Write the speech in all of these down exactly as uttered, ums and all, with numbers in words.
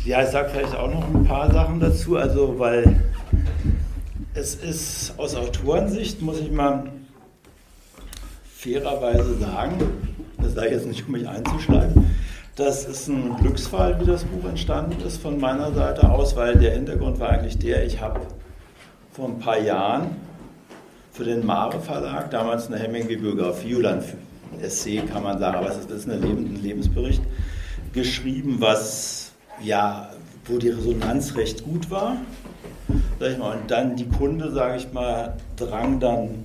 Ja, ich sage vielleicht auch noch ein paar Sachen dazu, also weil es ist aus Autorensicht, muss ich mal fairerweise sagen, das sage ich jetzt nicht, um mich einzuschleimen, das ist ein Glücksfall, wie das Buch entstanden ist von meiner Seite aus, weil der Hintergrund war eigentlich der, ich habe vor ein paar Jahren für den Mare Verlag, damals eine Hemingway-Biografie oder ein Essay, kann man sagen, aber es ist ein Lebensbericht, geschrieben, was, ja, wo die Resonanz recht gut war, sag ich mal, und dann die Kunde, sage ich mal, drang dann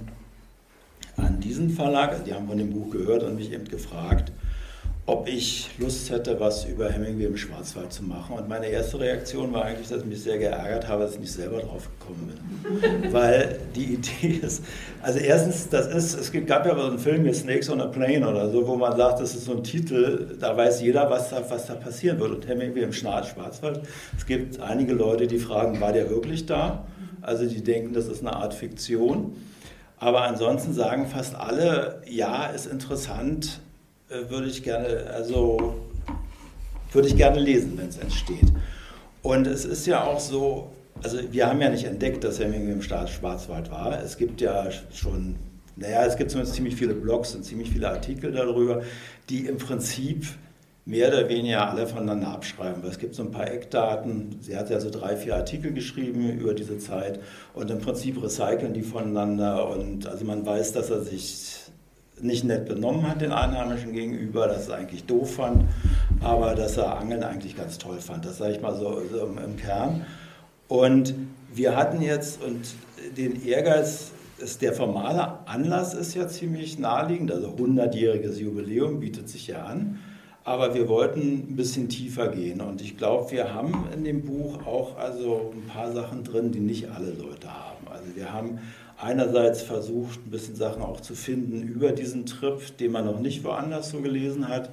an diesen Verlag, also die haben von dem Buch gehört und mich eben gefragt, ob ich Lust hätte, was über Hemingway im Schwarzwald zu machen. Und meine erste Reaktion war eigentlich, dass ich mich sehr geärgert habe, dass ich nicht selber drauf gekommen bin. Weil die Idee ist, also erstens, das ist, es gab ja so einen Film hier, Snakes on a Plane oder so, wo man sagt, das ist so ein Titel, da weiß jeder, was da, was da passieren wird. Und Hemingway im Schwarzwald, es gibt einige Leute, die fragen, war der wirklich da? Also die denken, das ist eine Art Fiktion. Aber ansonsten sagen fast alle, ja, ist interessant, würde ich gerne, also würde ich gerne lesen, wenn es entsteht. Und es ist ja auch so, also wir haben ja nicht entdeckt, dass Hemingway im Schwarzwald war. Es gibt ja schon, naja, es gibt zumindest ziemlich viele Blogs und ziemlich viele Artikel darüber, die im Prinzip mehr oder weniger alle voneinander abschreiben. Weil es gibt so ein paar Eckdaten. Sie hat ja so drei, vier Artikel geschrieben über diese Zeit und im Prinzip recyceln die voneinander. Und also man weiß, dass er sich nicht nett benommen hat den Einheimischen gegenüber, dass er eigentlich doof fand, aber dass er Angeln eigentlich ganz toll fand. Das sage ich mal so, so im, im Kern. Und wir hatten jetzt und den Ehrgeiz, ist der formale Anlass ist ja ziemlich naheliegend, also hundertjähriges Jubiläum bietet sich ja an, aber wir wollten ein bisschen tiefer gehen und ich glaube, wir haben in dem Buch auch also ein paar Sachen drin, die nicht alle Leute haben. Also wir haben einerseits versucht, ein bisschen Sachen auch zu finden über diesen Trip, den man noch nicht woanders so gelesen hat.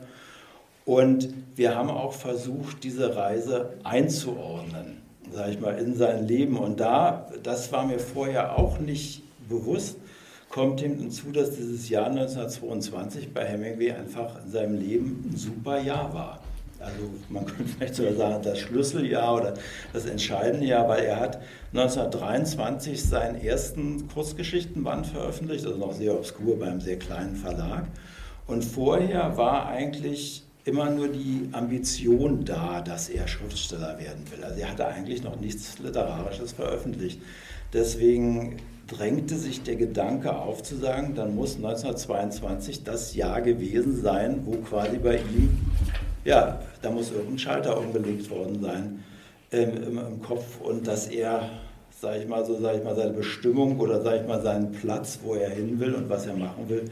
Und wir haben auch versucht, diese Reise einzuordnen, sage ich mal, in sein Leben. Und da, das war mir vorher auch nicht bewusst, kommt hinzu, dass dieses Jahr neunzehnhundertzweiundzwanzig bei Hemingway einfach in seinem Leben ein super Jahr war. Also man könnte vielleicht sogar sagen, das Schlüsseljahr oder das entscheidende Jahr, weil er hat neunzehnhundertdreiundzwanzig seinen ersten Kurzgeschichtenband veröffentlicht, also noch sehr obskur bei einem sehr kleinen Verlag. Und vorher war eigentlich immer nur die Ambition da, dass er Schriftsteller werden will. Also er hatte eigentlich noch nichts Literarisches veröffentlicht. Deswegen drängte sich der Gedanke auf zu sagen, dann muss neunzehnhundertzweiundzwanzig das Jahr gewesen sein, wo quasi bei ihm, ja, da muss irgendein Schalter umgelegt worden sein ähm, im, im Kopf und dass er, sage ich mal so, sage ich mal, seine Bestimmung oder sage ich mal seinen Platz, wo er hin will und was er machen will,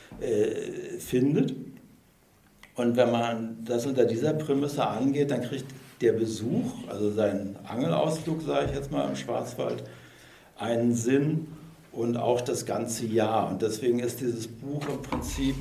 äh, findet. Und wenn man das unter dieser Prämisse angeht, dann kriegt der Besuch, also sein Angelausflug, sage ich jetzt mal, im Schwarzwald, einen Sinn und auch das ganze Jahr. Und deswegen ist dieses Buch im Prinzip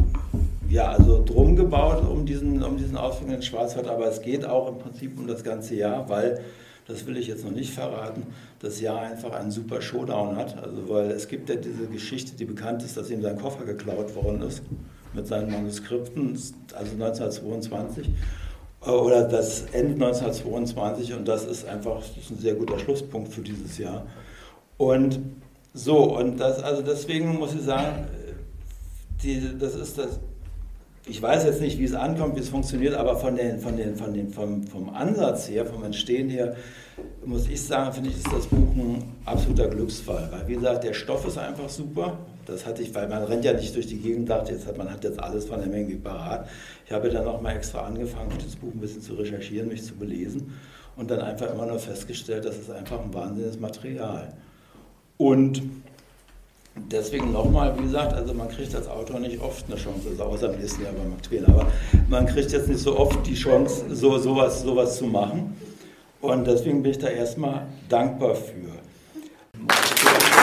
ja, also drum gebaut um diesen, um diesen Ausflug in den Schwarzwald, aber es geht auch im Prinzip um das ganze Jahr, weil, das will ich jetzt noch nicht verraten, das Jahr einfach einen super Showdown hat. Also weil es gibt ja diese Geschichte, die bekannt ist, dass ihm sein Koffer geklaut worden ist mit seinen Manuskripten, also neunzehnhundertzweiundzwanzig. Oder das endet neunzehnhundertzweiundzwanzig und das ist einfach das ist ein sehr guter Schlusspunkt für dieses Jahr. Und so, und das, also deswegen muss ich sagen, die, das ist das, ich weiß jetzt nicht, wie es ankommt, wie es funktioniert, aber von den, von den, von den, vom, vom Ansatz her, vom Entstehen her, muss ich sagen, finde ich, ist das Buch ein absoluter Glücksfall. Weil, wie gesagt, der Stoff ist einfach super. Das hatte ich, weil man rennt ja nicht durch die Gegend und dachte, jetzt hat, man hat jetzt alles von der Menge parat. Ich habe dann auch mal extra angefangen, für das Buch ein bisschen zu recherchieren, mich zu belesen und dann einfach immer nur festgestellt, das ist einfach ein wahnsinniges Material. Und deswegen nochmal, wie gesagt, also man kriegt als Autor nicht oft eine Chance, also außer im nächsten Jahr bei Mark Twain, aber man kriegt jetzt nicht so oft die Chance, so, sowas, sowas zu machen. Und deswegen bin ich da erstmal dankbar für.